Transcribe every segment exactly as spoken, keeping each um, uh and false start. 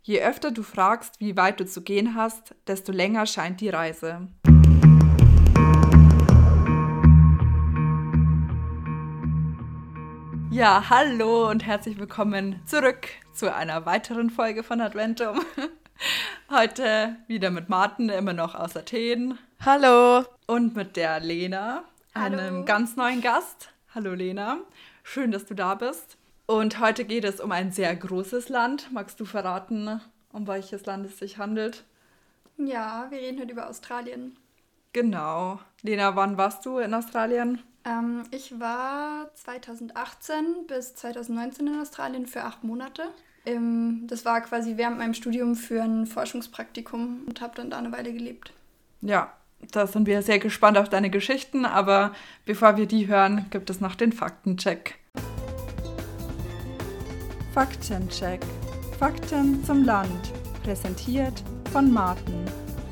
Je öfter du fragst, wie weit du zu gehen hast, desto länger scheint die Reise. Ja, hallo und herzlich willkommen zurück zu einer weiteren Folge von Adventum. Heute wieder mit Martin, immer noch aus Athen. Hallo. Und mit der Lena, Hallo. einem ganz neuen Gast. Hallo Lena, schön, dass du da bist. Und heute geht es um ein sehr großes Land. Magst du verraten, um welches Land es sich handelt? Ja, wir reden heute über Australien. Genau. Lena, wann warst du in Australien? Ähm, ich war zweitausendachtzehn bis zweitausendneunzehn in Australien für acht Monate. Ähm, das war quasi während meinem Studium für ein Forschungspraktikum und habe dann da eine Weile gelebt. Ja, da sind wir sehr gespannt auf deine Geschichten, aber bevor wir die hören, gibt es noch den Faktencheck. Faktencheck. Fakten zum Land. Präsentiert von Martin.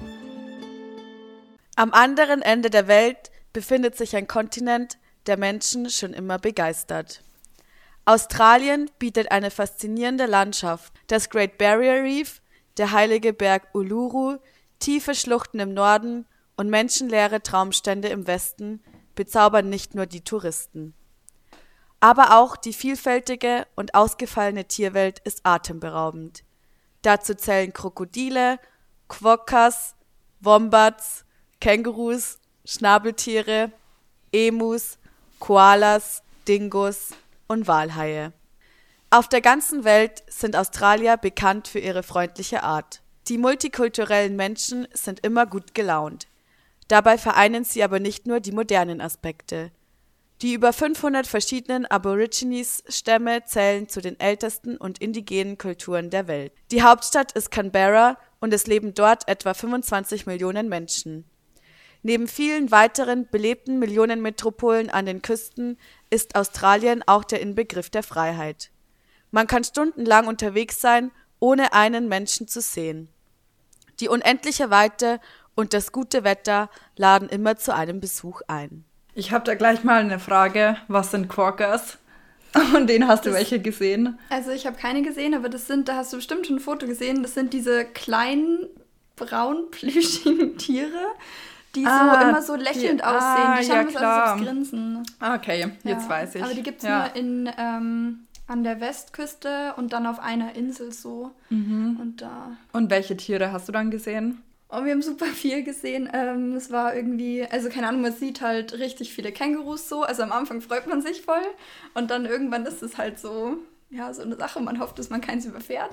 Am anderen Ende der Welt befindet sich ein Kontinent, der Menschen schon immer begeistert. Australien bietet eine faszinierende Landschaft. Das Great Barrier Reef, der heilige Berg Uluru, tiefe Schluchten im Norden und menschenleere Traumstände im Westen bezaubern nicht nur die Touristen. Aber auch die vielfältige und ausgefallene Tierwelt ist atemberaubend. Dazu zählen Krokodile, Quokkas, Wombats, Kängurus, Schnabeltiere, Emus, Koalas, Dingos und Walhaie. Auf der ganzen Welt sind Australier bekannt für ihre freundliche Art. Die multikulturellen Menschen sind immer gut gelaunt. Dabei vereinen sie aber nicht nur die modernen Aspekte. Die über fünfhundert verschiedenen Aborigines-Stämme zählen zu den ältesten und indigenen Kulturen der Welt. Die Hauptstadt ist Canberra und es leben dort etwa fünfundzwanzig Millionen Menschen. Neben vielen weiteren belebten Millionenmetropolen an den Küsten ist Australien auch der Inbegriff der Freiheit. Man kann stundenlang unterwegs sein, ohne einen Menschen zu sehen. Die unendliche Weite und das gute Wetter laden immer zu einem Besuch ein. Ich habe da gleich mal eine Frage. Was sind Quokkas? Und den hast du Das, welche gesehen? Also ich habe keine gesehen, aber das sind, da hast du bestimmt schon ein Foto gesehen, das sind diese kleinen, braun plüschigen Tiere, die ah, so immer so lächelnd die, aussehen. Ah, die schauen ja, immer so klar. aus, als grinsen. Okay, jetzt Ja, weiß ich. Aber die gibt es ja. nur in, ähm, an der Westküste und dann auf einer Insel so. Mhm. Und da... Und welche Tiere hast du dann gesehen? Und wir haben super viel gesehen. Ähm, es war irgendwie, also keine Ahnung, man sieht halt richtig viele Kängurus so. Also am Anfang freut man sich voll. Und dann irgendwann ist es halt so, ja, so eine Sache. Man hofft, dass man keins überfährt.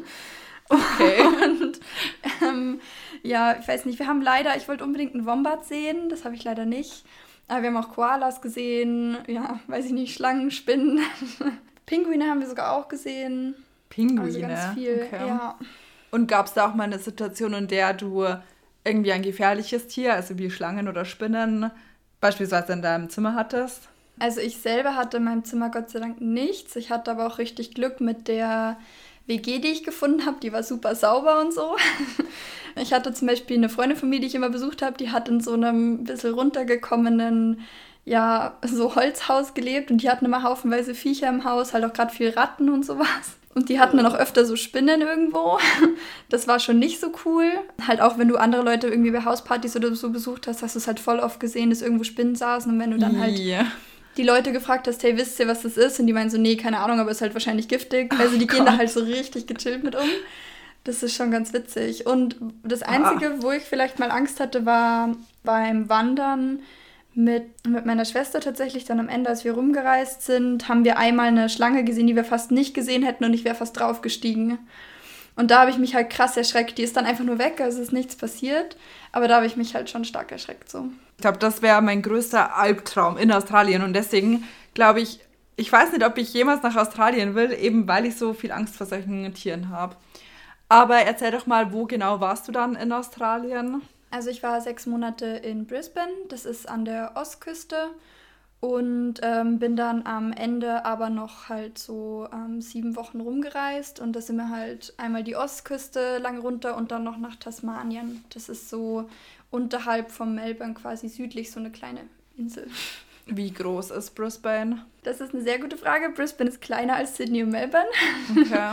Okay. Und ähm, ja, ich weiß nicht, wir haben leider, ich wollte unbedingt einen Wombat sehen. Das habe ich leider nicht. Aber wir haben auch Koalas gesehen. Ja, weiß ich nicht, Schlangen, Spinnen. Pinguine haben wir sogar auch gesehen. Pinguine? Also ganz viel, okay. ja. Und gab es da auch mal eine Situation, in der du irgendwie ein gefährliches Tier, also wie Schlangen oder Spinnen, beispielsweise in deinem Zimmer hattest? Also ich selber hatte in meinem Zimmer Gott sei Dank nichts. Ich hatte aber auch richtig Glück mit der W G, die ich gefunden habe. Die war super sauber und so. Ich hatte zum Beispiel eine Freundin von mir, die ich immer besucht habe, die hat in so einem bisschen runtergekommenen, ja, so Holzhaus gelebt. Und die hatten immer haufenweise Viecher im Haus, halt auch gerade viel Ratten und sowas. Und die hatten dann auch öfter so Spinnen irgendwo. Das war schon nicht so cool. Halt auch, wenn du andere Leute irgendwie bei Hauspartys oder so besucht hast, hast du es halt voll oft gesehen, dass irgendwo Spinnen saßen. Und wenn du dann halt Yeah. die Leute gefragt hast, hey, wisst ihr, was das ist? Und die meinen so, nee, keine Ahnung, aber ist halt wahrscheinlich giftig. Also die Oh gehen da Gott. halt so richtig gechillt mit um. Das ist schon ganz witzig. Und das Einzige, Ah. wo ich vielleicht mal Angst hatte, war beim Wandern mit, mit meiner Schwester tatsächlich. Dann am Ende, als wir rumgereist sind, haben wir einmal eine Schlange gesehen, die wir fast nicht gesehen hätten und ich wäre fast draufgestiegen. Und da habe ich mich halt krass erschreckt. Die ist dann einfach nur weg, also ist nichts passiert. Aber da habe ich mich halt schon stark erschreckt. So. Ich glaube, das wäre mein größter Albtraum in Australien. Und deswegen glaube ich, ich weiß nicht, ob ich jemals nach Australien will, eben weil ich so viel Angst vor solchen Tieren habe. Aber erzähl doch mal, wo genau warst du dann in Australien? Also ich war sechs Monate in Brisbane, das ist an der Ostküste. Und ähm, bin dann am Ende aber noch halt so ähm, sieben Wochen rumgereist. Und da sind wir halt einmal die Ostküste lang runter und dann noch nach Tasmanien. Das ist so unterhalb von Melbourne quasi südlich, so eine kleine Insel. Wie groß ist Brisbane? Das ist eine sehr gute Frage. Brisbane ist kleiner als Sydney und Melbourne. Okay.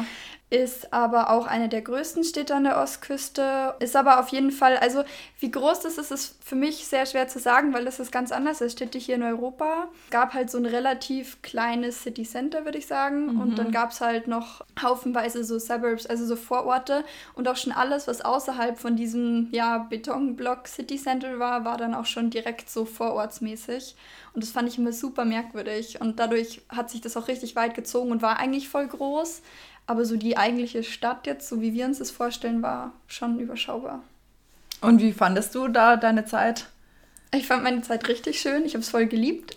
ist aber auch eine der größten Städte an der Ostküste. Ist aber auf jeden Fall, also wie groß das ist, ist für mich sehr schwer zu sagen, weil das ist ganz anders als Städte hier in Europa. Es gab halt so ein relativ kleines City Center, würde ich sagen. Mhm. Und dann gab es halt noch haufenweise so Suburbs, also so Vororte. Und auch schon alles, was außerhalb von diesem ja, Betonblock City Center war, war dann auch schon direkt so vorortsmäßig. Und das fand ich immer super merkwürdig. Und dadurch hat sich das auch richtig weit gezogen und war eigentlich voll groß. Aber so die eigentliche Stadt jetzt, so wie wir uns das vorstellen, war schon überschaubar. Und wie fandest du da deine Zeit? Ich fand meine Zeit richtig schön. Ich habe es voll geliebt.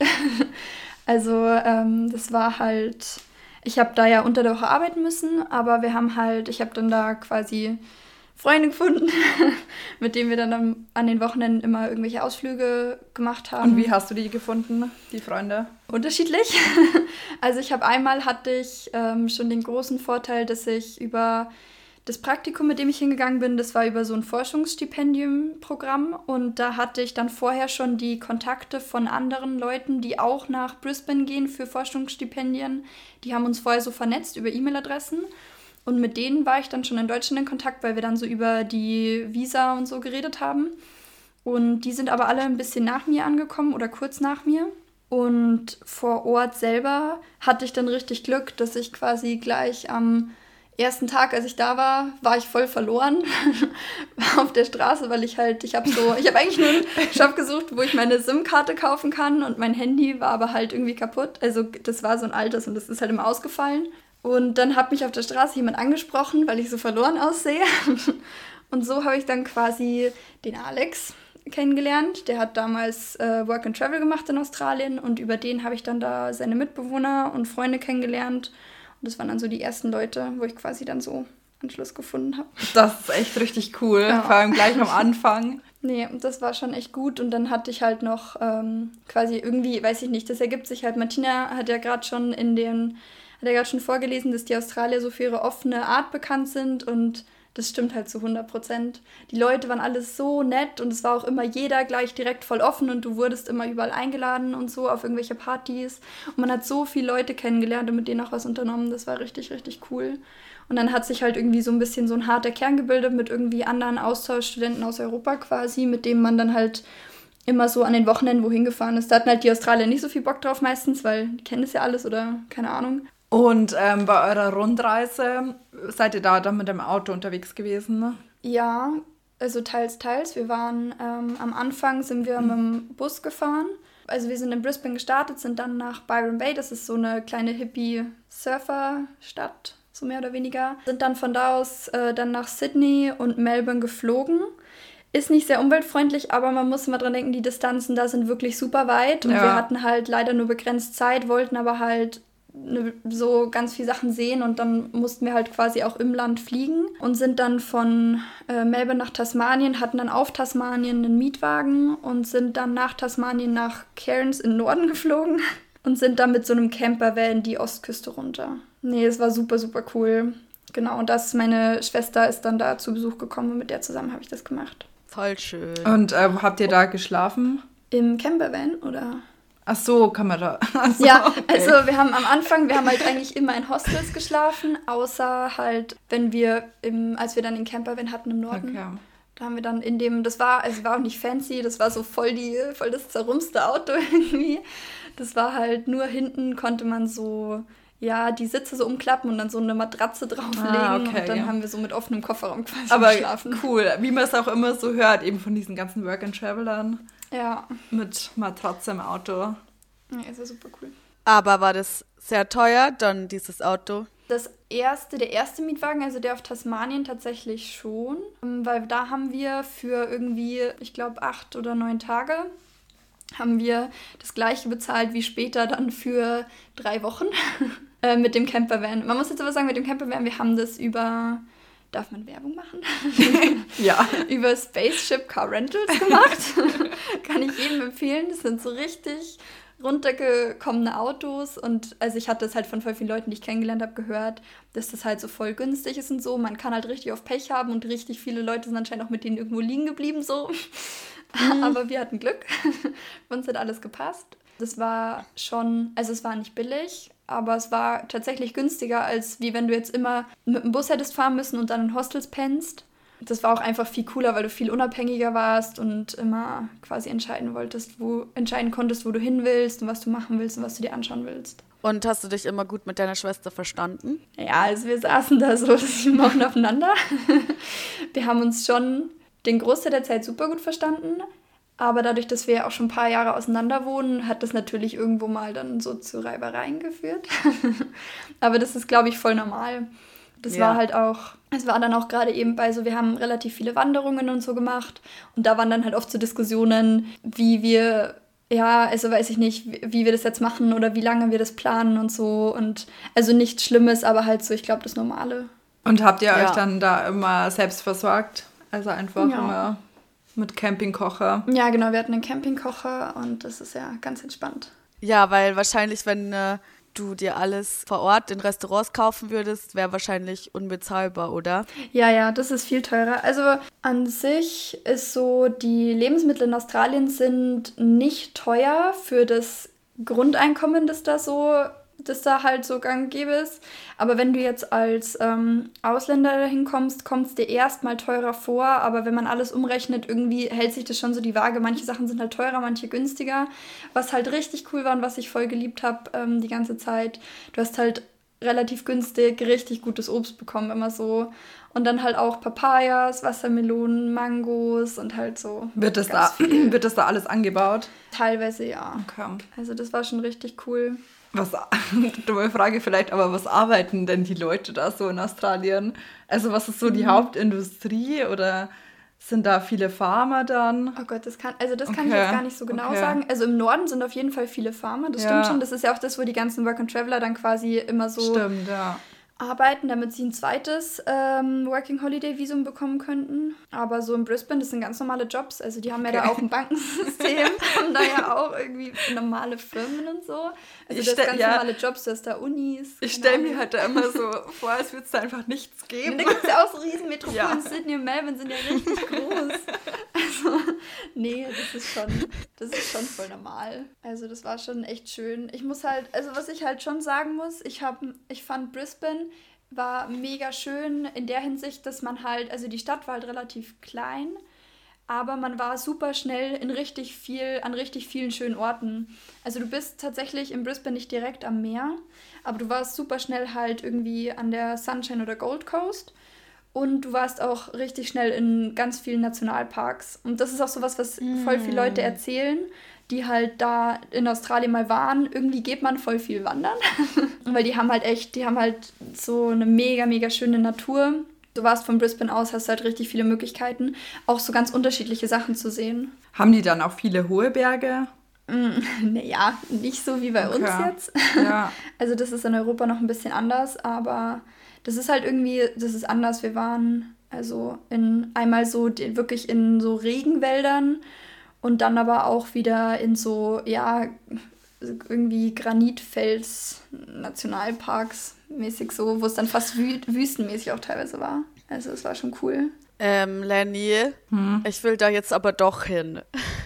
Also ähm, das war halt, ich habe da ja unter der Woche arbeiten müssen, aber wir haben halt, ich habe dann da quasi Freunde gefunden, mit denen wir dann am, an den Wochenenden immer irgendwelche Ausflüge gemacht haben. Und wie hast du die gefunden, die Freunde? Unterschiedlich. Also ich habe einmal hatte ich ähm, schon den großen Vorteil, dass ich über das Praktikum, mit dem ich hingegangen bin, das war über so ein Forschungsstipendium-Programm und da hatte ich dann vorher schon die Kontakte von anderen Leuten, die auch nach Brisbane gehen für Forschungsstipendien. Die haben uns vorher so vernetzt über E-Mail-Adressen. Und mit denen war ich dann schon in Deutschland in Kontakt, weil wir dann so über die Visa und so geredet haben. Und die sind aber alle ein bisschen nach mir angekommen oder kurz nach mir. Und vor Ort selber hatte ich dann richtig Glück, dass ich quasi gleich am ersten Tag, als ich da war, war ich voll verloren auf der Straße, weil ich halt, ich habe so, ich habe eigentlich nur einen Shop gesucht, wo ich meine SIM-Karte kaufen kann und mein Handy war aber halt irgendwie kaputt. Also das war so ein altes und das ist halt immer ausgefallen. Und dann hat mich auf der Straße jemand angesprochen, weil ich so verloren aussehe. Und so habe ich dann quasi den Alex kennengelernt. Der hat damals äh, Work and Travel gemacht in Australien und über den habe ich dann da seine Mitbewohner und Freunde kennengelernt. Und das waren dann so die ersten Leute, wo ich quasi dann so Anschluss gefunden habe. Das ist echt richtig cool, ja. Vor allem gleich am Anfang. Nee, das war schon echt gut. Und dann hatte ich halt noch ähm, quasi irgendwie, weiß ich nicht, das ergibt sich halt. Martina hat ja gerade schon in den hat er gerade schon vorgelesen, dass die Australier so für ihre offene Art bekannt sind und das stimmt halt zu hundert Prozent. Die Leute waren alles so nett und es war auch immer jeder gleich direkt voll offen und du wurdest immer überall eingeladen und so auf irgendwelche Partys und man hat so viele Leute kennengelernt und mit denen auch was unternommen, das war richtig, richtig cool. Und dann hat sich halt irgendwie so ein bisschen so ein harter Kern gebildet mit irgendwie anderen Austauschstudenten aus Europa quasi, mit denen man dann halt immer so an den Wochenenden wohin gefahren ist. Da hatten halt die Australier nicht so viel Bock drauf meistens, weil die kennen das ja alles oder keine Ahnung. Und ähm, bei eurer Rundreise seid ihr da dann mit dem Auto unterwegs gewesen, ne? Ja, also teils, teils. Wir waren, ähm, am Anfang sind wir mhm. mit dem Bus gefahren. Also wir sind in Brisbane gestartet, sind dann nach Byron Bay, das ist so eine kleine Hippie-Surfer-Stadt, so mehr oder weniger. Sind dann von da aus äh, dann nach Sydney und Melbourne geflogen. Ist nicht sehr umweltfreundlich, aber man muss immer dran denken, die Distanzen da sind wirklich super weit. Und ja. wir hatten halt leider nur begrenzt Zeit, wollten aber halt so ganz viele Sachen sehen und dann mussten wir halt quasi auch im Land fliegen und sind dann von äh, Melbourne nach Tasmanien, hatten dann auf Tasmanien einen Mietwagen und sind dann nach Tasmanien nach Cairns im Norden geflogen und sind dann mit so einem Campervan die Ostküste runter. Nee, es war super, super cool. Genau, und das, meine Schwester ist dann da zu Besuch gekommen und mit der zusammen habe ich das gemacht. Voll schön. Und äh, habt ihr da geschlafen? Im Campervan, oder? Ach so, kann man da. So, ja, okay. Also wir haben am Anfang, wir haben halt eigentlich immer in Hostels geschlafen, außer halt, wenn wir, im, als wir dann den Campervan hatten im Norden, okay. da haben wir dann in dem, das war, also war auch nicht fancy, das war so voll, die, voll das zerrumste Auto irgendwie. Das war halt nur hinten konnte man so, ja, die Sitze so umklappen und dann so eine Matratze drauflegen ah, okay, und dann ja. haben wir so mit offenem Kofferraum quasi Aber geschlafen. Cool, wie man es auch immer so hört, eben von diesen ganzen Work-and-Travelern. Ja. Mit Matratze im Auto. Ja, ist ja super cool. Aber war das sehr teuer, dann dieses Auto? Das erste, der erste Mietwagen, also der auf Tasmanien tatsächlich schon, weil da haben wir für irgendwie, ich glaube, acht oder neun Tage haben wir das gleiche bezahlt wie später dann für drei Wochen äh, mit dem Campervan. Man muss jetzt aber sagen, mit dem Campervan, wir haben das über... Darf man Werbung machen? Ja. Über Spaceship Car Rentals gemacht. Kann ich jedem empfehlen. Das sind so richtig runtergekommene Autos. Und also ich hatte das halt von voll vielen Leuten, die ich kennengelernt habe, gehört, dass das halt so voll günstig ist und so. Man kann halt richtig auf Pech haben und richtig viele Leute sind anscheinend auch mit denen irgendwo liegen geblieben. So. Mhm. Aber wir hatten Glück. Uns hat alles gepasst. Das war schon, also es war nicht billig, aber es war tatsächlich günstiger, als wie wenn du jetzt immer mit dem Bus hättest fahren müssen und dann in Hostels pennst. Das war auch einfach viel cooler, weil du viel unabhängiger warst und immer quasi entscheiden wolltest, wo entscheiden konntest, wo du hin willst und was du machen willst und was du dir anschauen willst. Und hast du dich immer gut mit deiner Schwester verstanden? Ja, also wir saßen da so sieben Wochen aufeinander. Wir haben uns schon den Großteil der Zeit super gut verstanden, aber dadurch, dass wir ja auch schon ein paar Jahre auseinander wohnen, hat das natürlich irgendwo mal dann so zu Reibereien geführt. Aber das ist, glaube ich, voll normal. Das ja. war halt auch, es war dann auch gerade eben bei so, wir haben relativ viele Wanderungen und so gemacht und da waren dann halt oft so Diskussionen, wie wir, ja, also weiß ich nicht, wie, wie wir das jetzt machen oder wie lange wir das planen und so und also nichts Schlimmes, aber halt so, ich glaube, das Normale. Und habt ihr ja. euch dann da immer selbst versorgt? Also einfach ja. immer mit Campingkocher? Ja, genau, wir hatten einen Campingkocher und das ist ja ganz entspannt. Ja, weil wahrscheinlich, wenn äh, du dir alles vor Ort in Restaurants kaufen würdest, wäre wahrscheinlich unbezahlbar, oder? Ja, ja, das ist viel teurer. Also an sich ist so, die Lebensmittel in Australien sind nicht teuer für das Grundeinkommen, das da so, das da halt so gang und gäbe ist. Aber wenn du jetzt als ähm, Ausländer dahin kommst, kommt es dir erstmal teurer vor. Aber wenn man alles umrechnet, irgendwie hält sich das schon so die Waage. Manche Sachen sind halt teurer, manche günstiger. Was halt richtig cool war und was ich voll geliebt habe ähm, die ganze Zeit. Du hast halt relativ günstig richtig gutes Obst bekommen, immer so. Und dann halt auch Papayas, Wassermelonen, Mangos und halt so. Wird das, da, wird das da alles angebaut? Teilweise ja. Okay. Also das war schon richtig cool. Was, dumme Frage vielleicht, aber was arbeiten denn die Leute da so in Australien? Also was ist so die mhm. Hauptindustrie oder sind da viele Farmer dann? Oh Gott, das kann, also das okay. kann ich jetzt gar nicht so genau okay. sagen. Also im Norden sind auf jeden Fall viele Farmer, das ja. stimmt schon. Das ist ja auch das, wo die ganzen Work-and-Traveler dann quasi immer so stimmt, ja. arbeiten, damit sie ein zweites ähm, Working-Holiday-Visum bekommen könnten. Aber so in Brisbane, das sind ganz normale Jobs. Also die haben okay. ja da auch ein Bankensystem, haben da ja auch irgendwie normale Firmen und so. Also das sind ganz ja, normale Jobs, du hast da Unis. Ich stelle mir halt da immer so vor, als würde es da einfach nichts geben. Da gibt es ja auch so riesen Metropolen. Ja. Sydney und Melbourne sind ja richtig groß. Also, nee, das ist schon, das ist schon voll normal. Also das war schon echt schön. Ich muss halt, also was ich halt schon sagen muss, ich hab, ich fand Brisbane war mega schön in der Hinsicht, dass man halt, also die Stadt war halt relativ klein, aber man war super schnell in richtig viel, an richtig vielen schönen Orten. Also du bist tatsächlich in Brisbane nicht direkt am Meer, aber du warst super schnell halt irgendwie an der Sunshine oder Gold Coast und du warst auch richtig schnell in ganz vielen Nationalparks. Und das ist auch sowas, was mm. voll viele Leute erzählen, die halt da in Australien mal waren. Irgendwie geht man voll viel wandern, weil die haben halt echt, die haben halt so eine mega, mega schöne Natur. Du warst von Brisbane aus, hast halt richtig viele Möglichkeiten, auch so ganz unterschiedliche Sachen zu sehen. Haben die dann auch viele hohe Berge? Mm, naja, nicht so wie bei okay. uns jetzt. Ja. Also das ist in Europa noch ein bisschen anders, aber das ist halt irgendwie, das ist anders. Wir waren also in einmal so die, wirklich in so Regenwäldern und dann aber auch wieder in so, ja, irgendwie Granitfels-Nationalparks mäßig so, wo es dann fast wü- wüstenmäßig auch teilweise war. Also es war schon cool. Ähm, Lenny, hm? ich will da jetzt aber doch hin.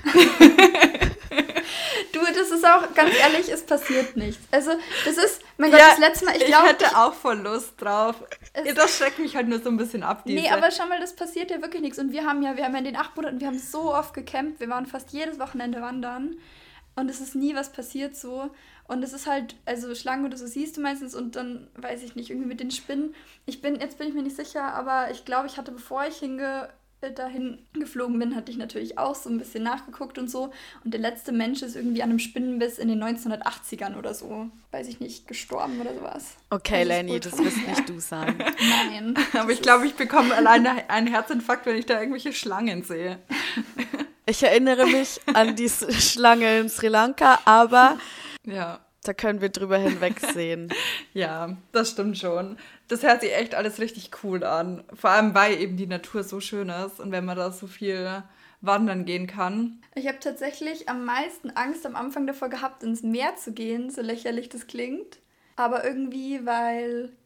Du, das ist auch, ganz ehrlich, es passiert nichts. Also, das ist, mein Gott, ja, das letzte Mal, ich glaube... Ich hätte ich, auch voll Lust drauf. Das schreckt mich halt nur so ein bisschen ab, diese. Nee, aber schau mal, das passiert ja wirklich nichts. Und wir haben ja, wir haben ja in den acht Monaten, wir haben so oft gecampt, wir waren fast jedes Wochenende wandern. Und es ist nie was passiert so. Und es ist halt, also Schlangen oder so siehst du meistens und dann, weiß ich nicht, irgendwie mit den Spinnen. Ich bin, jetzt bin ich mir nicht sicher, aber ich glaube, ich hatte, bevor ich hinge... dahin geflogen bin, hatte ich natürlich auch so ein bisschen nachgeguckt und so. Und der letzte Mensch ist irgendwie an einem Spinnenbiss in den neunzehnhundertachtzigern oder so, weiß ich nicht, gestorben oder sowas. Okay, das Lenny, das wirst nicht du sagen. Nein. Aber ich glaube, ich bekomme alleine einen Herzinfarkt, wenn ich da irgendwelche Schlangen sehe. Ich erinnere mich an die Schlange in Sri Lanka, aber ja. Da können wir drüber hinwegsehen. Ja, das stimmt schon. Das hört sich echt alles richtig cool an. Vor allem, weil eben die Natur so schön ist und wenn man da so viel wandern gehen kann. Ich habe tatsächlich am meisten Angst am Anfang davor gehabt, ins Meer zu gehen, so lächerlich das klingt. Aber irgendwie, weil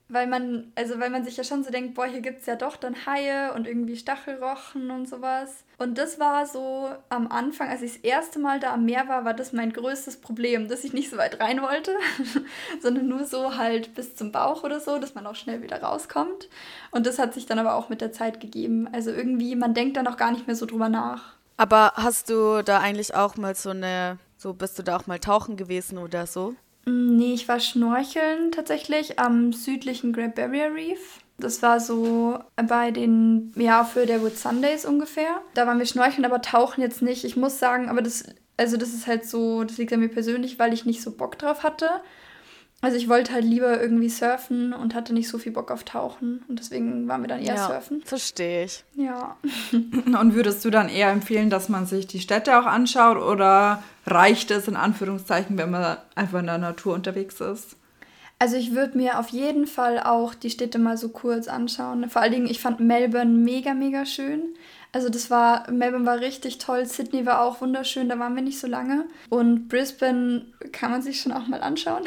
weil man, also weil man sich ja schon so denkt, boah, hier gibt es ja doch dann Haie und irgendwie Stachelrochen und sowas. Und das war so am Anfang, als ich das erste Mal da am Meer war, war das mein größtes Problem, dass ich nicht so weit rein wollte, sondern nur so halt bis zum Bauch oder so, dass man auch schnell wieder rauskommt. Und das hat sich dann aber auch mit der Zeit gegeben. Also irgendwie, man denkt dann auch gar nicht mehr so drüber nach. Aber hast du da eigentlich auch mal so eine, so bist du da auch mal tauchen gewesen oder so? Nee, ich war schnorcheln tatsächlich am südlichen Great Barrier Reef. Das war so bei den, ja, für der Whitsundays ungefähr. Da waren wir schnorcheln, aber tauchen jetzt nicht. Ich muss sagen, aber das, also das ist halt so, das liegt an mir persönlich, weil ich nicht so Bock drauf hatte. Also ich wollte halt lieber irgendwie surfen und hatte nicht so viel Bock auf Tauchen. Und deswegen waren wir dann eher Ja, surfen. verstehe ich. Ja. Und würdest du dann eher empfehlen, dass man sich die Städte auch anschaut oder reicht es in Anführungszeichen, wenn man einfach in der Natur unterwegs ist? Also ich würde mir auf jeden Fall auch die Städte mal so kurz anschauen. Vor allen Dingen, ich fand Melbourne mega, mega schön. Also das war, Melbourne war richtig toll, Sydney war auch wunderschön, da waren wir nicht so lange. Und Brisbane kann man sich schon auch mal anschauen.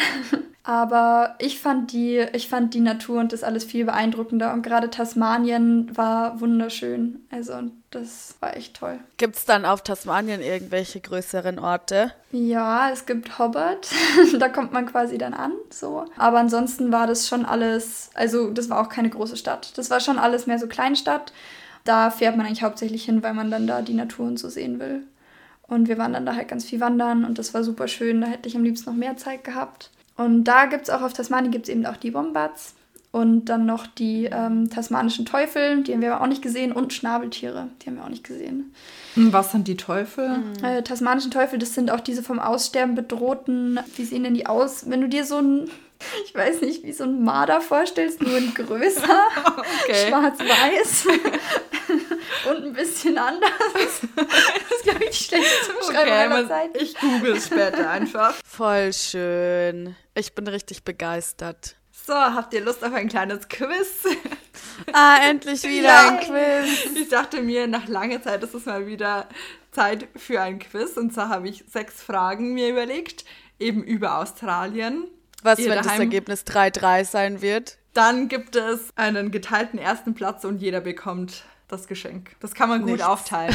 Aber ich fand die, ich fand die Natur und das alles viel beeindruckender. Und gerade Tasmanien war wunderschön. Also das war echt toll. Gibt es dann auf Tasmanien irgendwelche größeren Orte? Ja, es gibt Hobart, da kommt man quasi dann an, so. Aber ansonsten war das schon alles, also das war auch keine große Stadt. Das war schon alles mehr so Kleinstadt. Da fährt man eigentlich hauptsächlich hin, weil man dann da die Natur und so sehen will. Und wir waren dann da halt ganz viel wandern und das war super schön. Da hätte ich am liebsten noch mehr Zeit gehabt. Und da gibt es auch, auf Tasmanien gibt es eben auch die Wombats und dann noch die ähm, tasmanischen Teufel, die haben wir aber auch nicht gesehen, und Schnabeltiere, die haben wir auch nicht gesehen. Was sind die Teufel? Mhm. Äh, tasmanischen Teufel, das sind auch diese vom Aussterben bedrohten, wie sehen denn die aus? Wenn du dir so ein, ich weiß nicht, wie so ein Marder vorstellst, nur in größer, okay. Schwarz-weiß und ein bisschen anders. Das ist, glaube ich, die schlechteste Beschreibung okay, aller Zeiten. Ich google es später einfach. Voll schön. Ich bin richtig begeistert. So, habt ihr Lust auf ein kleines Quiz? Ah, endlich wieder Ja. ein Quiz. Ich dachte mir, nach langer Zeit ist es mal wieder Zeit für ein Quiz. Und zwar habe ich sechs Fragen mir überlegt, eben über Australien. Was, Ihr wenn das daheim- Ergebnis drei drei sein wird? Dann gibt es einen geteilten ersten Platz und jeder bekommt das Geschenk. Das kann man gut Nichts. aufteilen.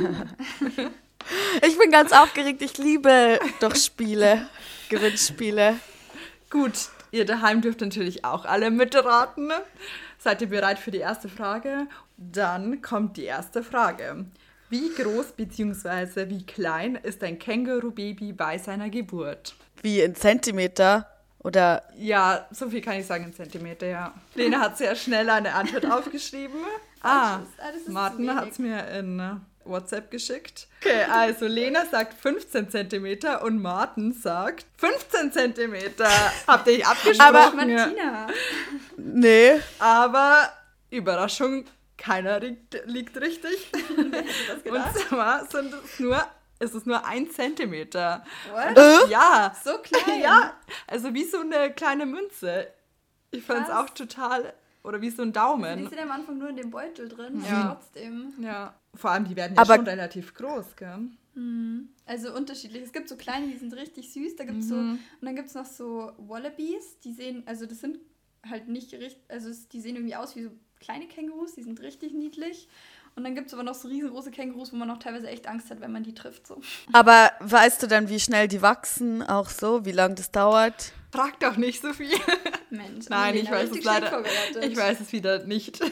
Ich bin ganz aufgeregt. Ich liebe doch Spiele, Gewinnspiele. Gut, ihr daheim dürft natürlich auch alle mitraten. Seid ihr bereit für die erste Frage? Dann kommt die erste Frage. Wie groß bzw. wie klein ist ein Känguru-Baby bei seiner Geburt? Wie in Zentimeter? Oder Ja, so viel kann ich sagen in Zentimeter, ja. Lena hat sehr schnell eine Antwort aufgeschrieben. Ah, Das ist- ah, das ist zu Martin wenig. hat es mir in äh, WhatsApp geschickt. Okay, also Lena sagt fünfzehn Zentimeter und Martin sagt fünfzehn Zentimeter. Habt ihr abgesprochen? Aber- Martina. nee. Aber Überraschung, keiner liegt, liegt richtig. Und zwar sind es nur, es ist nur ein Zentimeter. What? Äh? Ja, So klein? ja, also wie so eine kleine Münze. Ich fand es Krass. auch total, oder wie so ein Die Daumen. sind am Anfang nur in dem Beutel drin, Ja. aber trotzdem. Ja, vor allem die werden ja Aber- schon relativ groß, gell? Also unterschiedlich. Es gibt so kleine, die sind richtig süß. Da gibt's so, und dann gibt es noch so Wallabies, die sehen, also das sind halt nicht richtig, also es- die sehen irgendwie aus wie so kleine Kängurus, die sind richtig niedlich. Und dann gibt es aber noch so riesengroße Kängurus, wo man auch teilweise echt Angst hat, wenn man die trifft. So. Aber weißt du dann, wie schnell die wachsen? Auch so? Wie lange das dauert? Frag doch nicht so viel. Mensch, Nein, Lena, ich weiß es richtig leider. schlecht vorbereitet. Ich weiß es wieder nicht.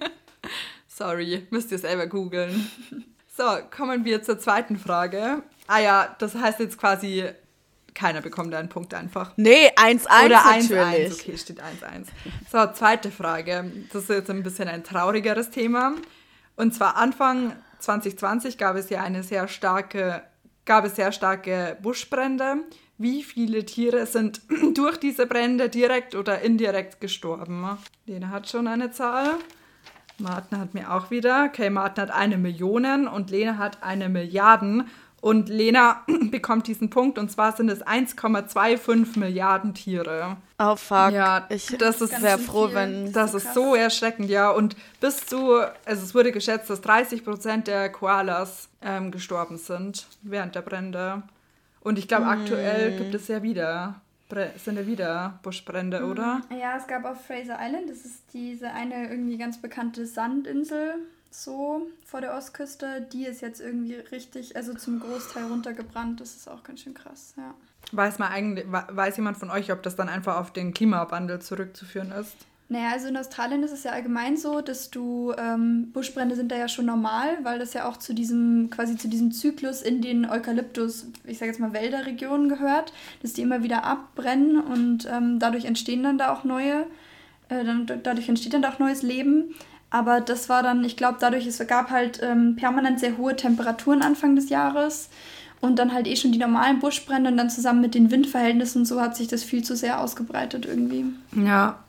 Sorry, müsst ihr selber googeln. So, kommen wir zur zweiten Frage. Ah ja, das heißt jetzt quasi, keiner bekommt einen Punkt einfach. Nee, eins eins Oder eins natürlich. eins, okay, steht eins eins. So, zweite Frage. Das ist jetzt ein bisschen ein traurigeres Thema. Und zwar Anfang zwanzig zwanzig gab es ja eine sehr starke, gab es sehr starke Buschbrände. Wie viele Tiere sind durch diese Brände direkt oder indirekt gestorben? Lena hat schon eine Zahl. Martin hat mir auch wieder. Okay, Martin hat eine Million und Lena hat eine Milliarden. Und Lena bekommt diesen Punkt und zwar sind es eins Komma fünfundzwanzig Milliarden Tiere. Oh fuck. Ja, ich das ist ganz wäre schön froh, viel. wenn... Das so ist krass. so erschreckend, ja. Und bis zu, also es wurde geschätzt, dass dreißig Prozent der Koalas ähm, gestorben sind während der Brände. Und ich glaube, aktuell gibt es ja wieder Buschbrände, sind ja wieder Buschbrände, oder? Ja, es gab auf Fraser Island, das ist diese eine irgendwie ganz bekannte Sandinsel, so vor der Ostküste, die ist jetzt irgendwie richtig, also zum Großteil runtergebrannt, das ist auch ganz schön krass, ja. Weiß man eigentlich, weiß jemand von euch, ob das dann einfach auf den Klimawandel zurückzuführen ist? Naja, also in Australien ist es ja allgemein so, dass du, ähm, Buschbrände sind da ja schon normal, weil das ja auch zu diesem, quasi zu diesem Zyklus in den Eukalyptus, ich sage jetzt mal Wälderregionen gehört, dass die immer wieder abbrennen und ähm, dadurch entstehen dann da auch neue, äh, dann, dadurch entsteht dann da auch neues Leben. Aber das war dann, ich glaube, dadurch, es gab halt ähm, permanent sehr hohe Temperaturen Anfang des Jahres und dann halt eh schon die normalen Buschbrände und dann zusammen mit den Windverhältnissen und so hat sich das viel zu sehr ausgebreitet irgendwie. Ja,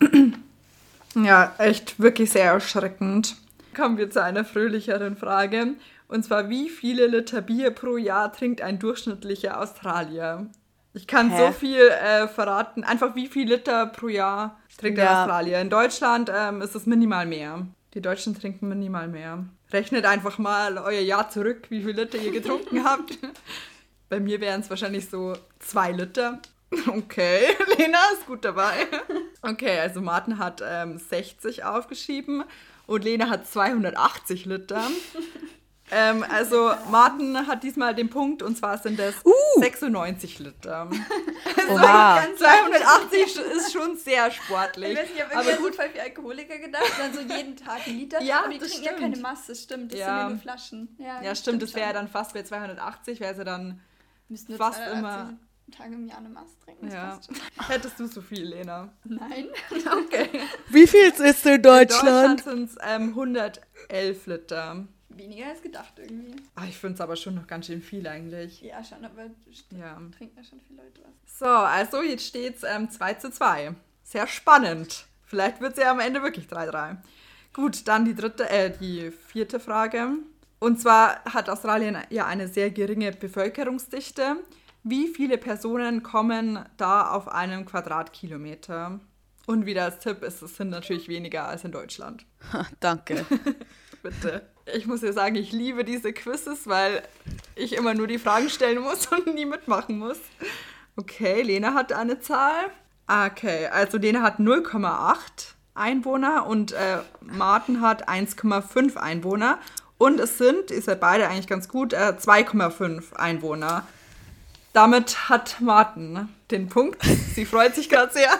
ja, echt wirklich sehr erschreckend. Kommen wir zu einer fröhlicheren Frage. Und zwar, wie viele Liter Bier pro Jahr trinkt ein durchschnittlicher Australier? Ich kann Hä? so viel äh, verraten. Einfach wie viel Liter pro Jahr trinkt ja. ein Australier. In Deutschland ähm, ist es minimal mehr. Die Deutschen trinken minimal mehr. Rechnet einfach mal euer Jahr zurück, wie viel Liter ihr getrunken habt. Bei mir wären es wahrscheinlich so zwei Liter. Okay, Lena ist gut dabei. Okay, also Martin hat ähm, sechzig aufgeschrieben und Lena hat zweihundertachtzig Liter. ähm, also Martin hat diesmal den Punkt und zwar sind es uh. sechsundneunzig Liter. Oha. zweihundertachtzig ist schon sehr sportlich. Ich weiß nicht, ich habe irgendwie voll viel Alkoholiker gedacht, dann so jeden Tag einen Liter. Ja, und die trinken stimmt. ja keine Masse, stimmt, das ja. sind ja nur Flaschen. Ja, ja stimmt, das wäre ja dann fast bei zweihundertachtzig, wäre sie dann müssten fast immer... Tage im Jahr eine Maß trinken. Das ja. passt schon. Hättest du so viel, Lena? Nein. Okay. Wie viel ist in Deutschland? In Deutschland sind es ähm, hundertelf Liter. Weniger als gedacht irgendwie. Ach, ich finde es aber schon noch ganz schön viel eigentlich. Ja, schon, aber ja. trinken ja schon viele Leute was. So, also jetzt steht es ähm, zwei zu zwei. Sehr spannend. Vielleicht wird es ja am Ende wirklich drei drei. Gut, dann die dritte, äh, die vierte Frage. Und zwar hat Australien ja eine sehr geringe Bevölkerungsdichte. Wie viele Personen kommen da auf einen Quadratkilometer? Und wieder als Tipp, ist, es sind natürlich weniger als in Deutschland. Danke. Bitte. Ich muss ja sagen, ich liebe diese Quizzes, weil ich immer nur die Fragen stellen muss und nie mitmachen muss. Okay, Lena hat eine Zahl. Okay, also Lena hat null Komma acht Einwohner und äh, Martin hat eins Komma fünf Einwohner. Und es sind, ist ja beide eigentlich ganz gut, äh, zwei Komma fünf Einwohner. Damit hat Martin den Punkt. Sie freut sich gerade sehr.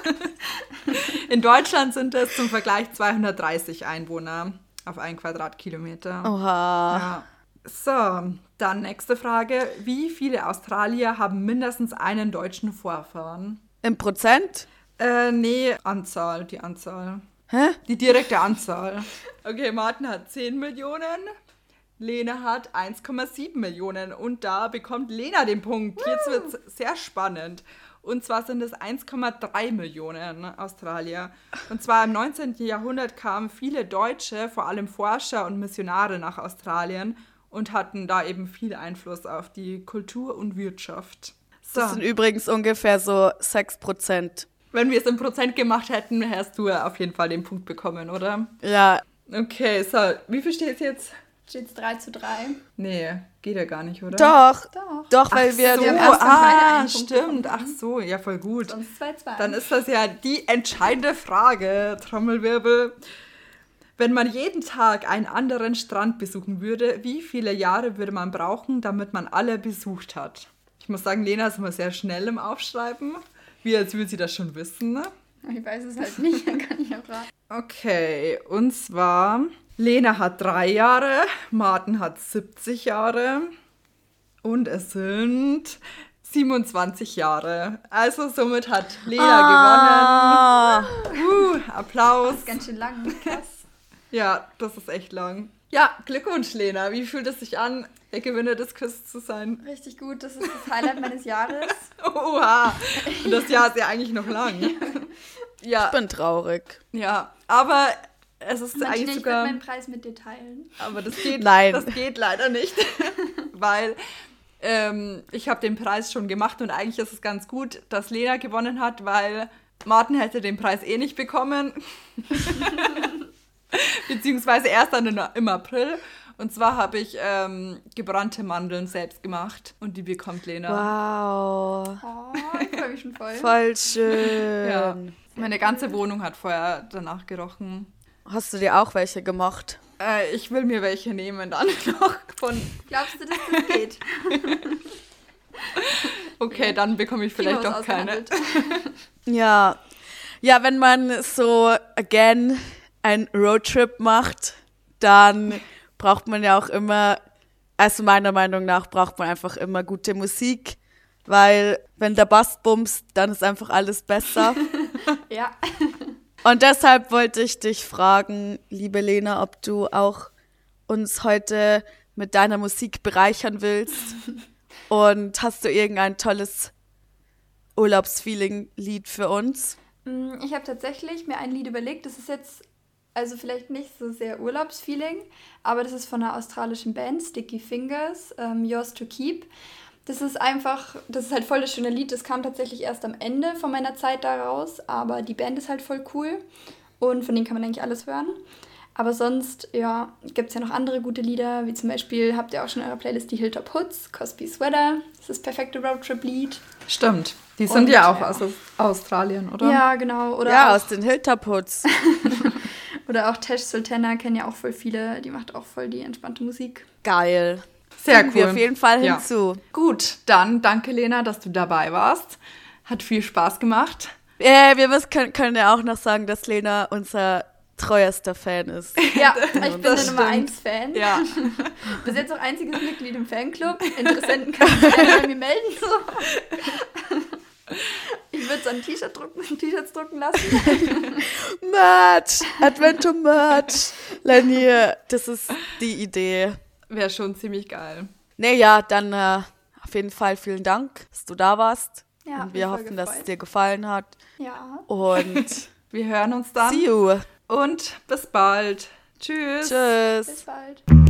In Deutschland sind es zum Vergleich zweihundertdreißig Einwohner auf einen Quadratkilometer. Oha. Ja. So, dann nächste Frage. Wie viele Australier haben mindestens einen deutschen Vorfahren? Im Prozent? Äh, nee, Anzahl, die Anzahl. Hä? Die direkte Anzahl. Okay, Martin hat zehn Millionen. Lena hat eins Komma sieben Millionen und da bekommt Lena den Punkt. Jetzt wird es sehr spannend. Und zwar sind es eins Komma drei Millionen Australier. Und zwar im neunzehnten Jahrhundert kamen viele Deutsche, vor allem Forscher und Missionare nach Australien und hatten da eben viel Einfluss auf die Kultur und Wirtschaft. So. Das sind übrigens ungefähr so sechs Prozent. Wenn wir es in Prozent gemacht hätten, hättest du auf jeden Fall den Punkt bekommen, oder? Ja. Okay, so, wie viel steht es jetzt? Steht's drei zu drei. Nee, geht ja gar nicht, oder? Doch. Doch. Doch, weil Ach wir... so, wir haben erst ah, einen Punkt stimmt. bekommen. Ach so, ja, voll gut. Sonst zwei zwei. Dann ist das ja die entscheidende Frage, Trommelwirbel. Wenn man jeden Tag einen anderen Strand besuchen würde, wie viele Jahre würde man brauchen, damit man alle besucht hat? Ich muss sagen, Lena ist immer sehr schnell im Aufschreiben. Wie als würde sie das schon wissen, ne? Ich weiß es halt nicht, dann kann ich auch raten. Okay, und zwar... Lena hat drei Jahre, Martin hat siebzig Jahre und es sind siebenundzwanzig Jahre. Also somit hat Lena ah. gewonnen. Uh, Applaus. Das ist ganz schön lang, krass. Ja, das ist echt lang. Ja, Glückwunsch, Lena. Wie fühlt es sich an, der Gewinner des Quizzes zu sein? Richtig gut, das ist das Highlight meines Jahres. Oha, und das Jahr ist ja eigentlich noch lang. Ja. Ich bin traurig. Ja, aber... Es ist Martina, eigentlich ich sogar. würde meinen Preis mit dir teilen. Aber das geht, Nein. das geht leider nicht, weil ähm, ich habe den Preis schon gemacht und eigentlich ist es ganz gut, dass Lena gewonnen hat, weil Martin hätte den Preis eh nicht bekommen. Beziehungsweise erst dann in, im April. Und zwar habe ich ähm, gebrannte Mandeln selbst gemacht und die bekommt Lena. Wow. Oh, ich freue mich schon voll. Voll schön. Ja. Meine ganze Wohnung hat vorher danach gerochen. Hast du dir auch welche gemacht? Äh, ich will mir welche nehmen dann noch von... Glaubst du, dass das geht? Okay, dann bekomme ich vielleicht Kinos doch keine. ausgehandelt. Ja. Ja, wenn man so, again, einen Roadtrip macht, dann braucht man ja auch immer, also meiner Meinung nach, braucht man einfach immer gute Musik, weil wenn der Bass bumst, dann ist einfach alles besser. Ja. Und deshalb wollte ich dich fragen, liebe Lena, ob du auch uns heute mit deiner Musik bereichern willst. Und hast du irgendein tolles Urlaubsfeeling-Lied für uns? Ich habe tatsächlich mir ein Lied überlegt, das ist jetzt also vielleicht nicht so sehr Urlaubsfeeling, aber das ist von einer australischen Band, Sticky Fingers, um, Yours to Keep. Das ist einfach, das ist halt voll das schöne Lied, das kam tatsächlich erst am Ende von meiner Zeit da raus, aber die Band ist halt voll cool und von denen kann man eigentlich alles hören. Aber sonst, ja, gibt es ja noch andere gute Lieder, wie zum Beispiel, habt ihr auch schon in eurer Playlist die Hilltop Hoods, Cosby Sweater, das ist das perfekte Roadtrip-Lied. Stimmt, die sind Und, ja auch ja. aus Australien, oder? Ja, genau. Oder Ja, auch, aus den Hilltop Hoods. oder auch Tash Sultana kennen ja auch voll viele, die macht auch voll die entspannte Musik. Geil. Sehr Fügen wir cool. auf jeden Fall Ja. hinzu. Gut, dann danke Lena, dass du dabei warst. Hat viel Spaß gemacht. Äh, wir müssen, können, können ja auch noch sagen, dass Lena unser treuester Fan ist. Ja, ich bin der Das Nummer stimmt. eins Fan. Ja. Bis jetzt auch einziges Mitglied im Fanclub. Interessenten können sich gerne bei mir melden. So. Ich würde so ein T-Shirt drucken, T-Shirts drucken lassen. Merch! Adventure Merch! Lenny, das ist die Idee. Wäre schon ziemlich geil. Nee, ja, dann äh, auf jeden Fall vielen Dank, dass du da warst. Ja, Und hat wir mich voll hoffen, dass es gefreut. dir gefallen hat. Ja. Und Wir hören uns dann. see you. Und bis bald. Tschüss. Tschüss. Bis bald.